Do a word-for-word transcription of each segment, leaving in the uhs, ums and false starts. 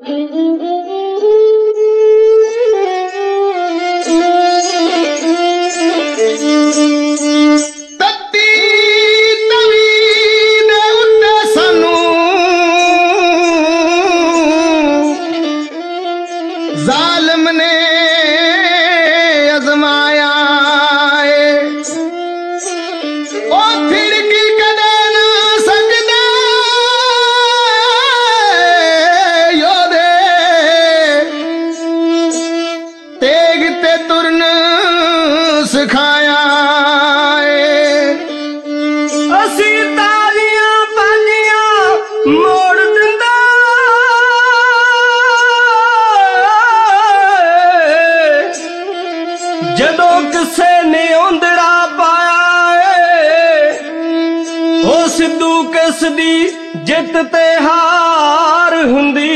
जित ते हार हुंदी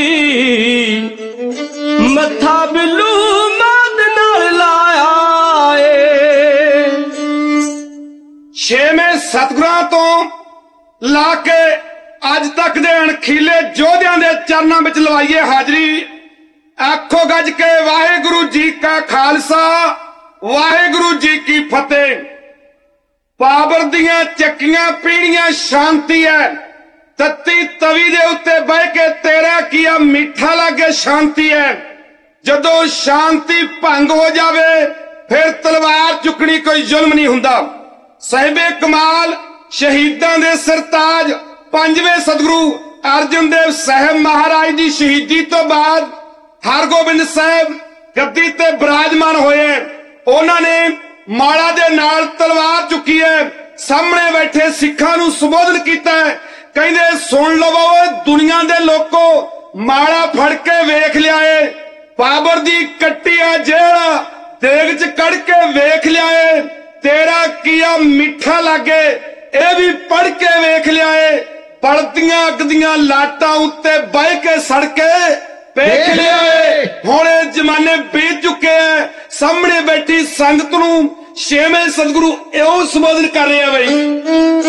मत्था बिल्लू मद नाल लाया ए। छेवें सतगुरां तो ला के अज तक दे अणखीले योधियां दे चरनां विच लवाईए हाजरी। आखो गज के वाहेगुरु जी का खालसा वाहेगुरु जी की फतेह। पावर दियां चक्कियां पीड़ियां शांति है, तत्ती तवी दे उत्ते बह के तेरा किया मीठा लागे शांति है। जदों शांति भंग हो जावे फिर तलवार चुकनी कोई जुल्म नहीं हुंदा। साहिबे कमाल शहीदां दे सरताज पंजवें सतगुरु अर्जन देव साहब महाराज दी शहीदी तो बाद हरगोबिंद साहब गद्दी ते विराजमान होए। उन्हां ने माला दे नाल तलवार चुकी है, सामने बैठे सिखां नूं संबोधन कीता है। कहंदे सुन लवो दुनिया दे लोको माला फड़ के वेख लिया है, पावर दी कट्टिया जेड़ा देग च कड़ के वेख लिया है, तेरा किया मीठा लागे ए भी पढ़ के वेख लिया है। पड़दियां अगदियां लाटां उत्ते बह के सड़के वेख लिया है। हुणे जमाने बीत चुके हैं, सामने बैठी संगत नूं छेवें सतगुरु इहो संबोधन कर रहे हैं बई।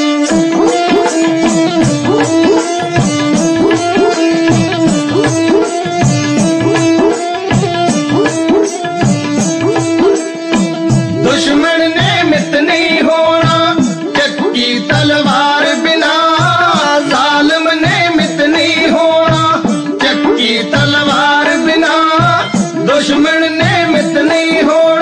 दुश्मन ने मित नहीं होना चक्की तलवार बिना, जालिम ने मित नहीं होना चक्की तलवार बिना, दुश्मन ने मित नहीं होना।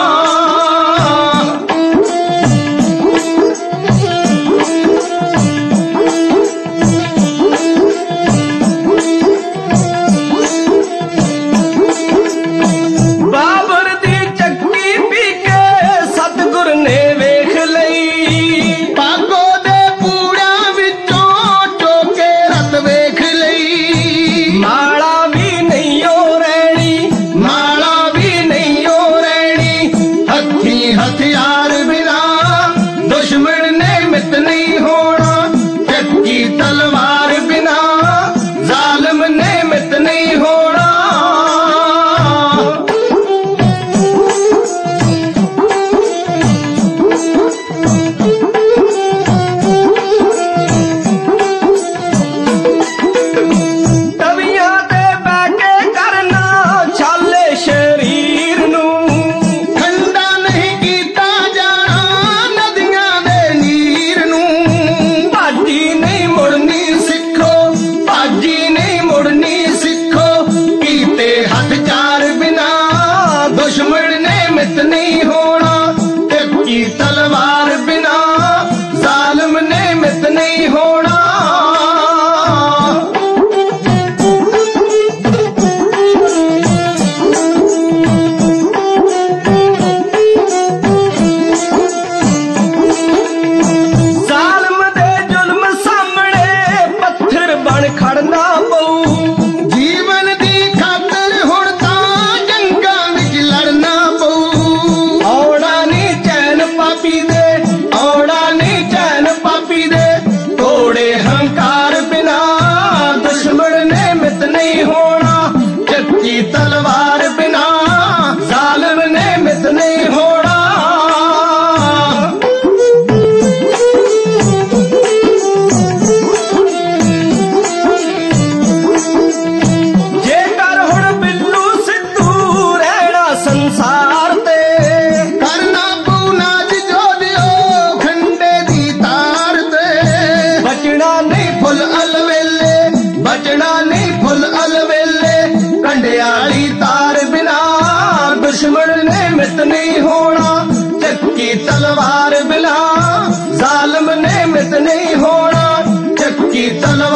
तलवार बिना जालिम ने मित नहीं होना। हरियाली तार बिना दुश्मन ने मित नहीं होना चक्की तलवार बिना जालिम ने मित नहीं होना चक्की तलवार